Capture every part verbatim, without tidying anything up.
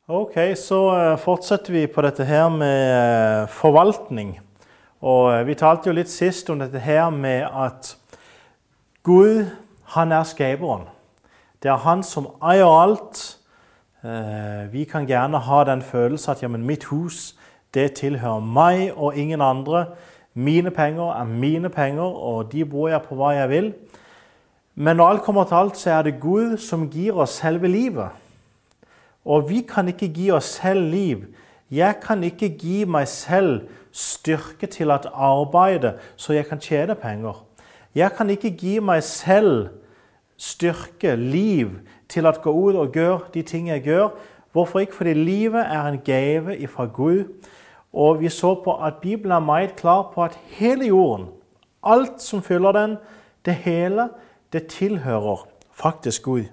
Ok, så fortsetter vi på dette her med forvaltning. Og vi talte jo litt sist om dette her med at Gud, han er skaperen. Det er han som eier alt. Vi kan gjerne ha den følelsen at ja, men mitt hus, det tilhører meg og ingen andre. Mine penger er mine penger, og de bruker jeg på hva jeg vil. Men når alt kommer til alt, så er det Gud som gir oss selve livet. Og vi kan ikke gi oss selv liv. Jeg kan ikke gi meg selv styrke til å arbeide så jeg kan tjene penger. Jeg kan ikke gi meg selv styrke, liv, til å gå ut og gjøre de ting jeg gjør. Hvorfor ikke? Fordi livet er en gave fra Gud. Og vi så på at Bibelen er meget klar på at hele jorden, alt som fyller den, det hele, det tilhører faktisk Gud.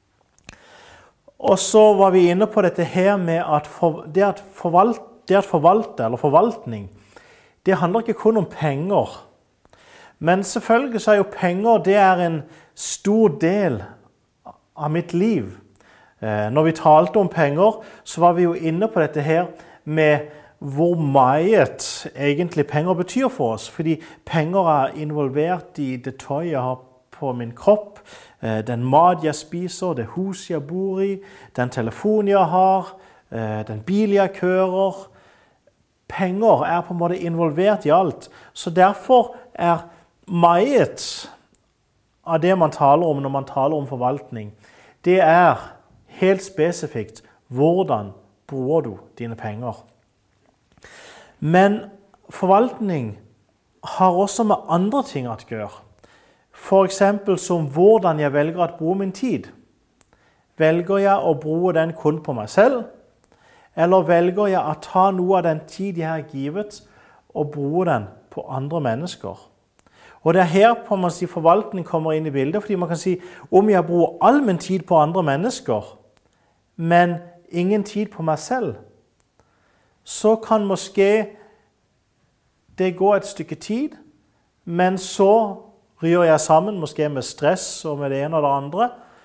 Og så var vi inne på dette her med at for, det, at forvalt, det at forvalte, eller forvaltning, det handler ikke kun om penger. Men selvfølgelig så er jo penger, det er en stor del av mitt liv. Eh, når vi talte om penger, så var vi jo inne på dette her med hvor meget egentlig penger betyr for oss. Fordi penger er involvert i det tøy jeg har på min kropp, den mat jeg spiser, det hus jeg bor i, den telefon jeg har, den bil jeg kører. Penger er på en måte involvert i alt. Så derfor er meget av det man taler om når man taler om forvaltning, det er helt spesifikt hvordan bruker du dine penger. Men forvaltning har også med andre ting å gjøre. For eksempel som hvordan jeg velger å bruke min tid. Velger jeg å bruke den kun på meg selv, eller velger jeg å ta noe av den tid jeg har givet og bruke den på andre mennesker? Og det er her på man si, forvaltning kommer inn i bildet, fordi man kan si om jeg bruker all min tid på andre mennesker, men ingen tid på meg selv, så kan måske det gå et stykke tid, men så ryger jeg sammen, måske med stress og med det ene og det andre.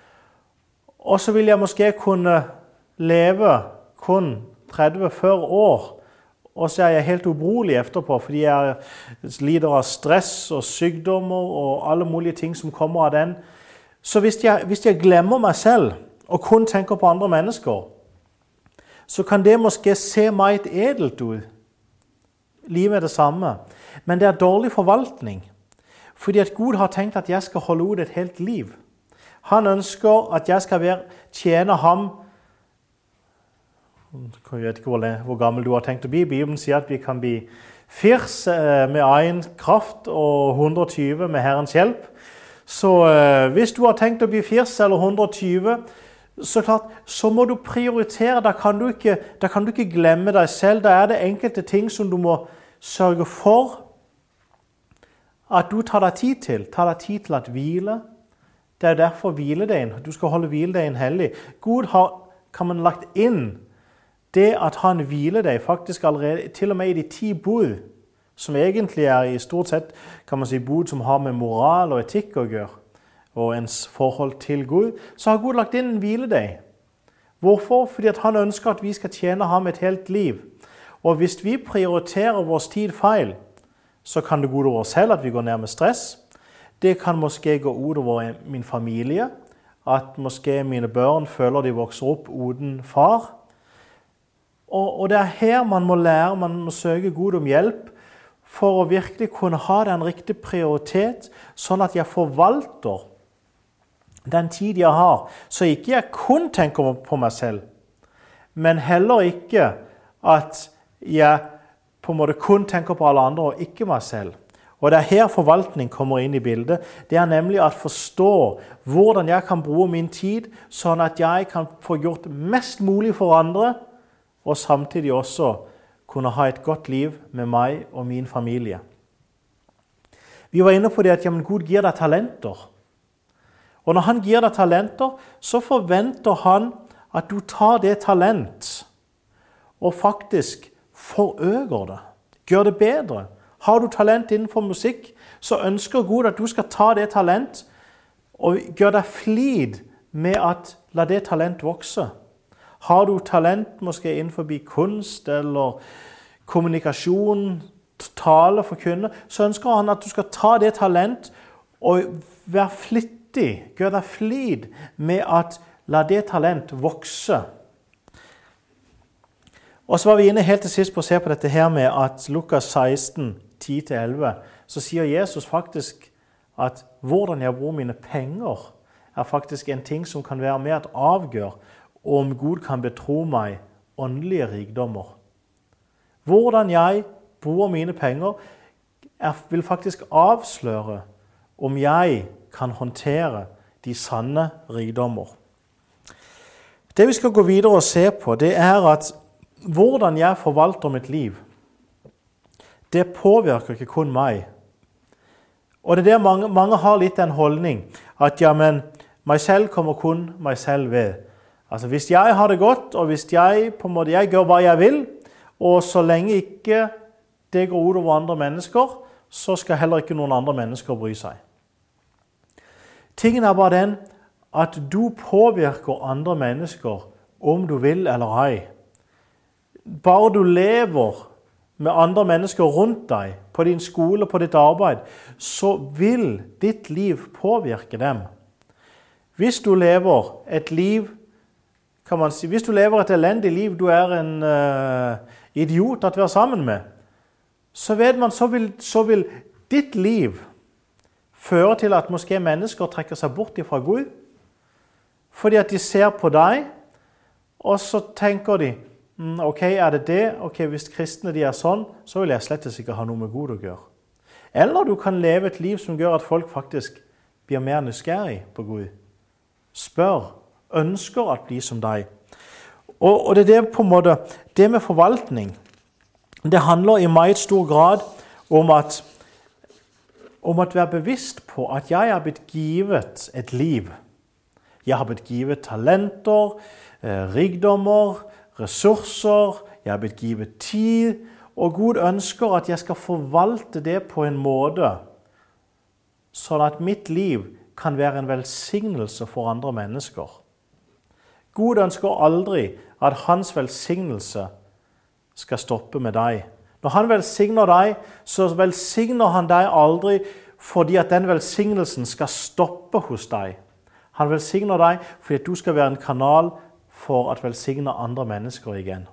Og så vil jeg måske kunne leve kun tretti til førti år, og så er jeg helt ubrukelig etterpå, fordi jeg lider av stress og sykdommer og alle mulige ting som kommer av den. Så hvis jeg, hvis jeg glemmer meg selv og kun tenker på andre mennesker, så kan det måske se meget edelt ut. Livet er det samme, men det er dårlig forvaltning. Fordi at Gud har tenkt at jeg skal holde ut et helt liv. Han ønsker at jeg skal være, tjene ham. Jeg vet ikke hvor, hvor gammel du har tenkt å bli. Bibelen sier at vi kan bli firs med egen kraft og hundre og tjue med Herrens hjelp. Så eh, hvis du har tenkt å bli firs eller hundre og tjue, så, klart, så må du prioritere. Da kan du, ikke, da kan du ikke glemme deg selv. Da er det enkelte ting som du må sørge for at du tar deg tid til. Tar deg tid til å hvile. Det er derfor hviledagen. Du skal holde hviledagen hellig. Gud har, kan man lagt inn det at han hviledag faktisk allerede, til og med i de ti bud, som egentlig er i stort sett, kan man si, bud som har med moral og etikk å gjøre, og ens forhold til Gud, så har Gud lagt inn en hviledag. Hvorfor? Fordi at han ønsker at vi skal tjene ham et helt liv. Og hvis vi prioriterer vår tid feil, så kan det gå ut over oss selv at vi går ned med stress. Det kan måske gå ut over min familie, at måske mine børn føler de vokser opp uten far. Og, og det er her man må lære, man må søke Gud om hjelp for å virkelig kunne ha den riktige prioritet, sånn at jeg forvalter den tid jeg har, så ikke jeg kun tenker på meg selv, men heller ikke at jeg på en måte kun tenker på alle andre og ikke meg selv. Og det er her forvaltning kommer inn i bildet. Det er nemlig å forstå hvordan jeg kan bruke min tid, sånn at jeg kan få gjort mest mulig for andre, og samtidig også kunne ha et godt liv med meg og min familie. Vi var inne på det at ja, men Gud gir deg talenter. Og når han gir deg talenter, så forventer han at du tar det talent og faktisk forøker det, gjør det bedre. Har du talent innenfor musikk, så ønsker Gud at du skal ta det talent og gjøre deg flid med at la det talent vokse. Har du talent måske innenfor kunst eller kommunikasjon, tale, forkynne, så ønsker han at du skal ta det talent og være flittig, gjør deg flid med at la det talent vokse. Og så var vi inne helt til sist på å se på dette her med at Lukas seksten, ti til elleve, så sier Jesus faktisk at hvordan jeg bruker mine penger er faktisk en ting som kan være med at avgjør om Gud kan betro meg åndelige rikdommer. Hvordan jeg bruker mine penger er, vil faktisk avsløre om jeg kan håndtere de sanne rikdommer. Det vi skal gå videre og se på, det er at hvordan jeg forvalter mitt liv, det påvirker ikke kun meg. Og det er det mange, mange har litt en holdning, at ja, men meg selv kommer kun meg selv ved. Altså hvis jeg har det godt, og hvis jeg på en måte, jeg gjør hva jeg vil, og så lenge ikke det går ut over andre mennesker, så skal heller ikke noen andre mennesker bry seg. Tingen er bare den at du påvirker andre mennesker om du vil eller ei. Bare du lever med andre mennesker rundt deg, på din skole, på ditt arbeid, så vil ditt liv påvirke dem. Hvis du lever et liv, kan man si, hvis du lever et elendig liv, du er en uh, idiot at vi er sammen med, så vet man, så vil, så vil ditt liv føre til at måske mennesker trekker seg bort fra Gud, fordi at de ser på deg, og så tenker de, mm, ok, er det det? Ok, hvis kristne de er sånn, så vil jeg slett ikke ha noe med Gud å gjøre. Eller du kan leve et liv som gjør at folk faktisk blir mer nysgjerrig på Gud. Spør, ønsker at bli som deg. Og, og det er det på en måte, det med forvaltning, det handler i meget stor grad om at om å være bevisst på at jeg har blitt givet et liv. Jeg har blitt givet talenter, eh, rikdommer, ressurser, jeg har blitt givet tid, og Gud ønsker at jeg skal forvalte det på en måte, sånn at mitt liv kan være en velsignelse for andre mennesker. Gud ønsker aldri at hans velsignelse skal stoppe med deg. Når han velsigner deg, så velsigner han deg aldri fordi at den velsignelsen skal stoppe hos deg. Han velsigner deg fordi at du skal være en kanal for at velsigne andre mennesker igjen.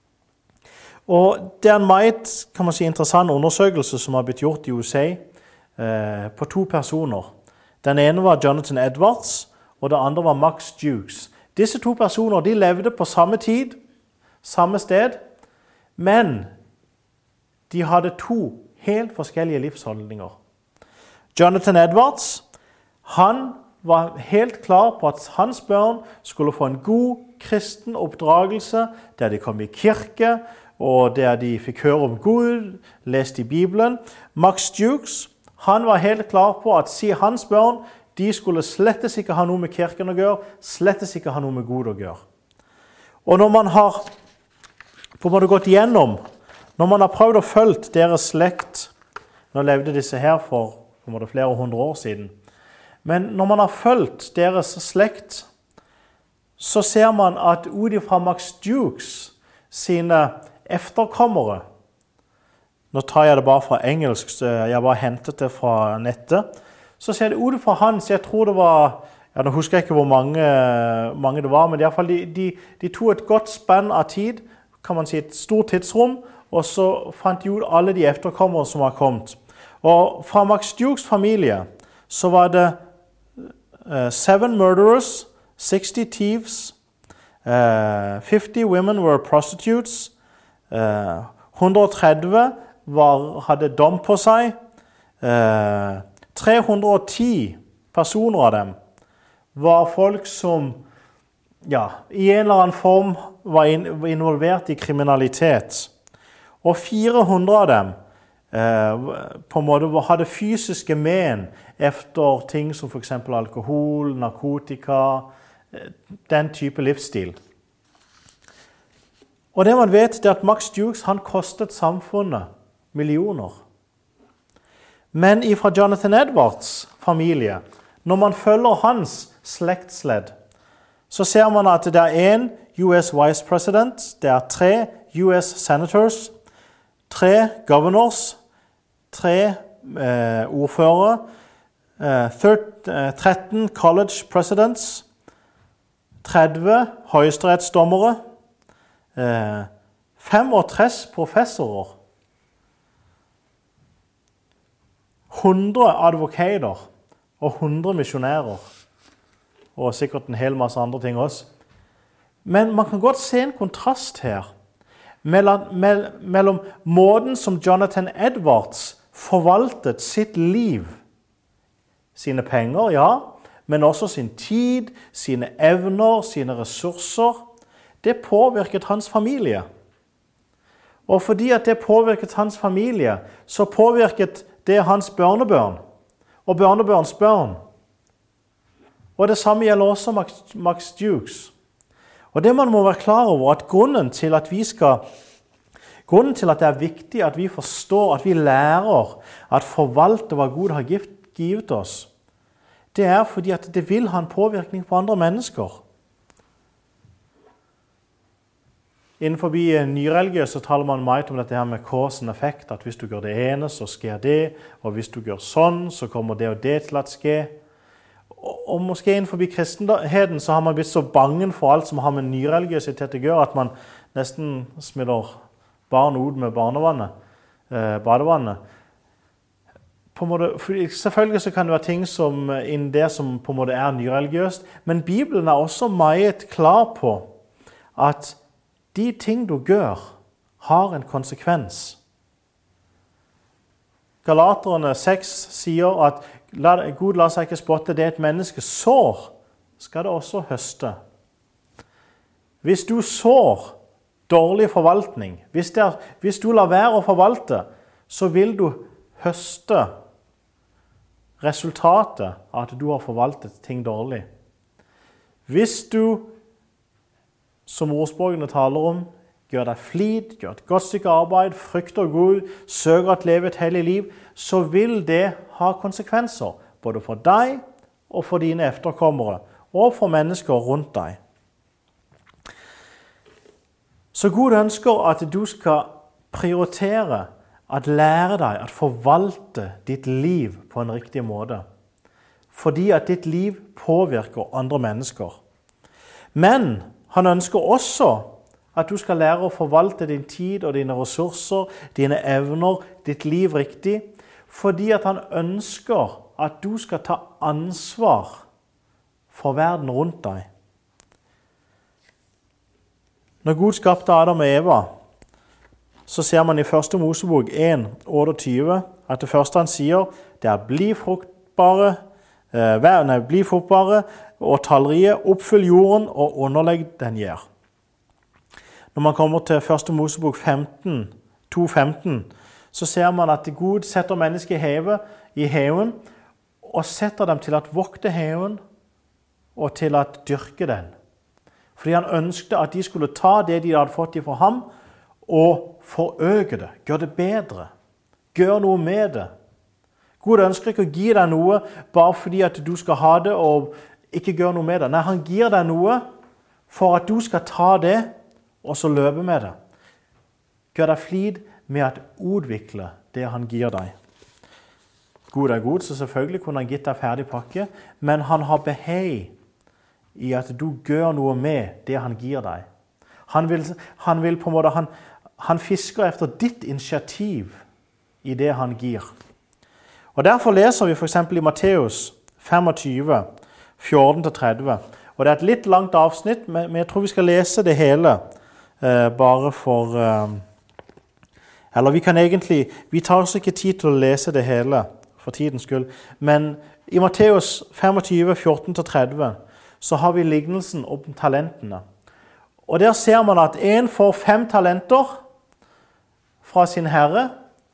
Og det er en meget, kan man si, interessant undersøkelse som har blitt gjort i U S A eh, på to personer. Den ene var Jonathan Edwards, og den andre var Max Jukes. Disse to personer, de levde på samme tid, samme sted, men de hadde to helt forskjellige livsholdninger. Jonathan Edwards, han var helt klar på at hans barn skulle få en god kristen oppdragelse, der de kom i kirke, og der de fikk høre om Gud, leste i Bibelen. Max Jukes, han var helt klar på at si hans barn, de skulle slettes ikke ha noe med kirken å gjøre, slettes ikke ha noe med Gud å gjøre. Og når man har på en måte gått igjennom, når man har prøvd å følge deres slekt, nå levde disse her for på en måte flere hundre år siden, men når man har fulgt deres slekt, så ser man at ut fra Max Jukes sine efterkommere, nå tar jeg det bare fra engelsk, jeg bare hentet det fra nettet, så ser det ut fra hans, jeg tror det var, ja, nå husker jeg ikke hvor mange, mange det var, men i hvert fall de, de, de tog et godt spenn av tid, kan man si et stort tidsrom, og så fant de ut alle de efterkommere som har kommet. Og fra Max Jukes familie så var det uh, seven murderers, sixty thieves, uh, fifty women were prostitutes, uh, one hundre og tretti var, hadde dom på seg, uh, tre hundre og ti personer av dem var folk som ja, i en eller annen form var involvert i kriminalitet. Og fire hundre av dem eh, på en måte hadde fysiske men efter ting som for eksempel alkohol, narkotika, den type livsstil. Og det man vet er at Max Jukes han kostet samfunnet millioner. Men ifra Jonathan Edwards familie, når man følger hans slektsledd, så ser man at det er en U S Vice President, det er tre U S Senators, tre Governors, tre eh, ordførere, eh, tretten College Presidents, tretti høyesterettsdommere, eh, femogtres professorer, hundre advokater og hundre misjonærer, og sikkert en hel masse andre ting også. Men man kan godt se en kontrast her mellom, mellom måten som Jonathan Edwards forvaltet sitt liv, sine penger, ja, men også sin tid, sine evner, sine ressurser. Det påvirket hans familie. Og fordi at det påvirket hans familie, så påvirket det hans børnebørn og børnebørns børn. Og det samme gjelder også Max, Max Dukes. Og det man må være klar over, at grunnen til at vi skal, grunnen til at det er viktig at vi forstår, at vi lærer at forvalte hva Gud har givet, givet oss, det er fordi at det vil ha en påvirkning på andre mennesker. Innenfor nyreligiøse så taler man meget om dette her med cause and effect, at hvis du gjør det ene, så skjer det, og hvis du gjør sånn, så kommer det og det til at skje. Og, og måske innenfor kristenheten så har man blitt så bangen for alt som har med nyreligiøsitet å gjøre, at man nesten smitter barn ut med barnevannet, eh, badevannet. På en måte, selvfølgelig så kan det være ting som, innen det som på en måte er nyreligiøst, men Bibelen er også meget klar på at de ting du gjør, har en konsekvens. Galaterne seks sier at Gud lar seg ikke spotte det et menneske sår, skal det også høste. Hvis du sår dårlig forvaltning, hvis, det er, hvis du lar være å forvalte, så vil du høste resultatet av at du har forvaltet ting dårlig. Hvis du, som ordspråkene taler om, gjør deg flid, gjør et godt stykke arbeid, frykter Gud, søker å leve et hellig liv, så vil det ha konsekvenser, både for deg og for dine efterkommere, og for mennesker rundt deg. Så Gud ønsker at du skal prioritere at lære deg at forvalte ditt liv på en riktig måte, fordi at ditt liv påvirker andre mennesker. Men han ønsker også at du skal lære å forvalte din tid og dine ressurser, dine evner, ditt liv riktig, fordi at han ønsker at du skal ta ansvar for verden rundt deg. Når Gud skapte Adam og Eva, så ser man i første Mosebok en, otteogtyve, at det første han sier, det er bli fruktbare, eh, nei, bli fruktbare og tallrike, oppfyll jorden og underlegg den gjør. Når man kommer til første Mosebok femten, to femten, så ser man at Gud setter mennesker i hevet, i heven, og setter dem til at vokte heven og til at dyrke den. Fordi han ønsket at de skulle ta det de hadde fått fra ham, og forøke det, gjøre det bedre, gjøre noe med det. Gud ønsker ikke å gi deg noe bare fordi at du skal ha det og ikke gjøre noe med det. Nei, han gir deg noe for at du skal ta det og så løpe med det. Gjør deg flid med at utvikle det han gir deg. Gud er god, så selvfølgelig kunne han gitt deg ferdig pakke, men han har behag i at du gjør noe med det han gir deg. Han vil, han vil på en måte, han, han fisker efter ditt initiativ i det han gir. Og derfor leser vi for eksempel i Matteus femogtyve, fjorten til tretti. Og det er et litt langt avsnitt, men jeg tror vi skal lese det hele, eh, bare for... Eh, eller vi kan egentlig, vi tar oss ikke tid til å lese det hele, for tidens skyld, men i Matteus femogtyve, fjorten til tretti, så har vi lignelsen om talentene. Og der ser man at en får fem talenter fra sin herre,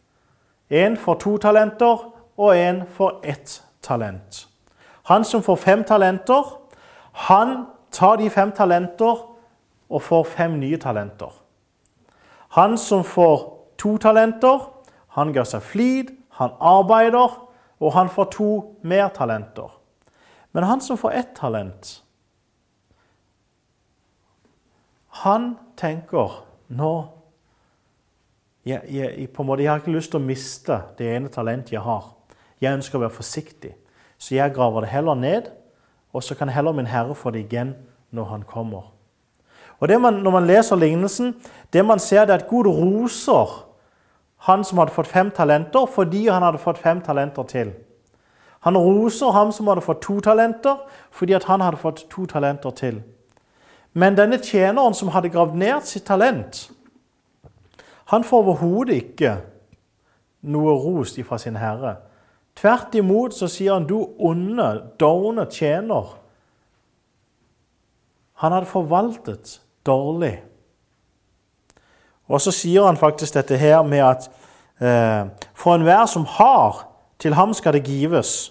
en får to talenter, og en får ett talent. Han som får fem talenter, han tar de fem talenter og får fem nye talenter. Han som får to talenter, han gjør seg flid, han arbeider, og han får to mer talenter. Men han som får ett talent, Han tenker, nå, jeg, jeg, på en måte, jeg har ikke lyst til å miste det ene talentet jeg har. Jeg ønsker å være forsiktig. Så jeg graver det heller ned, og så kan heller min Herre få det igjen når han kommer. Og det man, når man leser lignelsen, det man ser det er at Gud roser han som hadde fått fem talenter, fordi han hadde fått fem talenter til. Han roser ham som hadde fått to talenter, fordi at han hadde fått to talenter til. Men denne tjeneren som hadde gravd ned sitt talent, han får overhodet ikke noe ros fra sin Herre. Tvert imot så sier han, du onde, dårlige tjener. Han hadde forvaltet dårlig. Og så sier han faktisk dette her med at eh, for enhver som har, til ham skal det gives,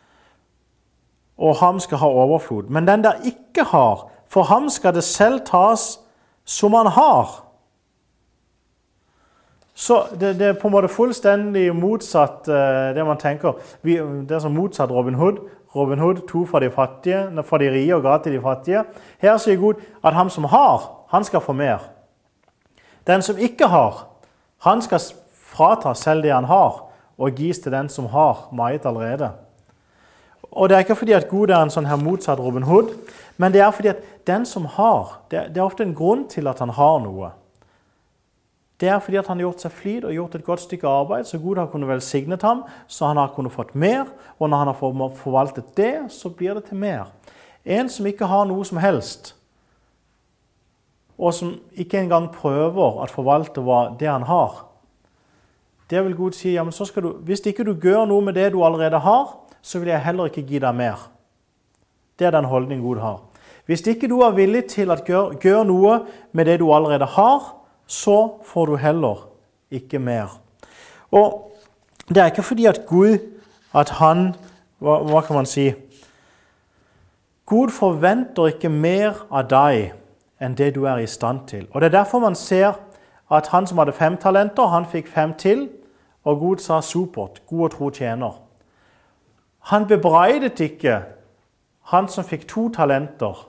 og ham skal ha overflod. Men den der ikke har, for ham skal det selv tas som han har. Så det, det er på en måte fullstendig motsatt eh, det man tenker. Vi, det er som motsatt Robin Hood. Robin Hood tog fra de fattige, fra de rige og ga til de fattige. Her sier Gud at han som har, han skal få mer. Den som ikke har, han skal frata selv det han har, og gis til den som har meget allerede. Og det er ikke fordi at Gud er en sånn her motsatt Robin Hood, men det er fordi at den som har, det er, det er ofte en grunn til at han har noe. Det er fordi at han har gjort seg flid og gjort et godt stykke arbeid, så Gud har kunnet velsignet ham, så han har kunnet fått mer, og når han har forvaltet det, så blir det til mer. En som ikke har noe som helst, og som ikke engang prøver å forvalte det han har, det vil Gud si, ja, men så skal du, hvis ikke du gjør noe med det du allerede har, så vil jeg heller ikke gi deg mer. Det er den holdning Gud har. Hvis ikke du er villig til å gjøre, gjøre noe med det du allerede har, så får du heller ikke mer. Og det er ikke fordi at Gud, at han, hva, hva kan man si, Gud forventer ikke mer av deg enn det du er i stand til. Og det er derfor man ser at han som hadde fem talenter, han fikk fem til, og Gud sa supert, god og tro tjener. Han bebreidet ikke han som fikk to talenter,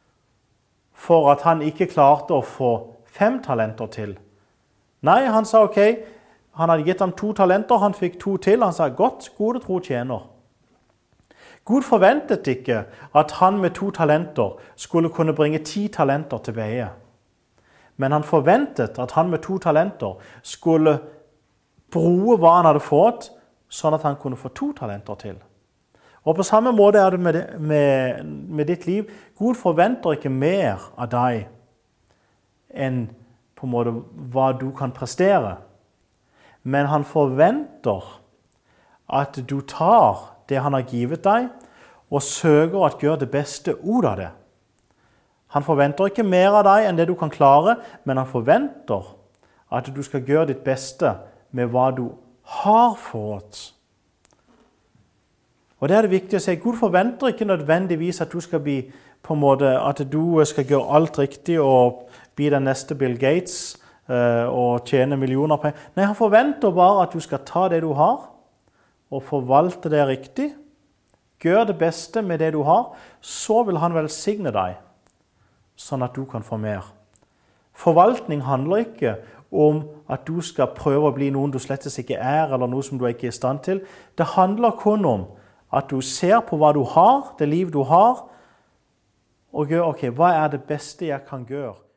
for at han ikke klarte å få fem talenter til. Nei, han sa ok, han hadde gitt ham to talenter, han fikk to til, han sa godt, god og tro tjener. Gud forventet ikke at han med to talenter skulle kunne bringe ti talenter tilbake. Men han forventet at han med to talenter skulle bruke hva han hadde fått, sånn at han kunne få to talenter til. Og på samme måte er det med, med, med ditt liv. Gud forventer ikke mer av deg enn på en måte hva du kan prestere. Men han forventer at du tar det han har givet deg, og søker å gjøre det beste ut av det. Han forventer ikke mer av deg enn det du kan klare, men han forventer at du skal gjøre ditt beste med hva du har fått. Og det er det viktig å si. Gud forventer ikke nødvendigvis at du skal bli på en måte, at du skal gjøre alt riktig og bli den neste Bill Gates eh, og tjene millioner penger. Nei, han forventer bare at du skal ta det du har og forvalte det riktig. Gjør det beste med det du har, så vil han velsigne deg, sånn at du kan få mer. Forvaltning handler ikke om at du skal prøve å bli noen du slett ikke er, eller noe som du ikke er i stand til. Det handler kun om at du ser på hva du har, det liv du har, og gjør, ok, hva er det beste jeg kan gjøre?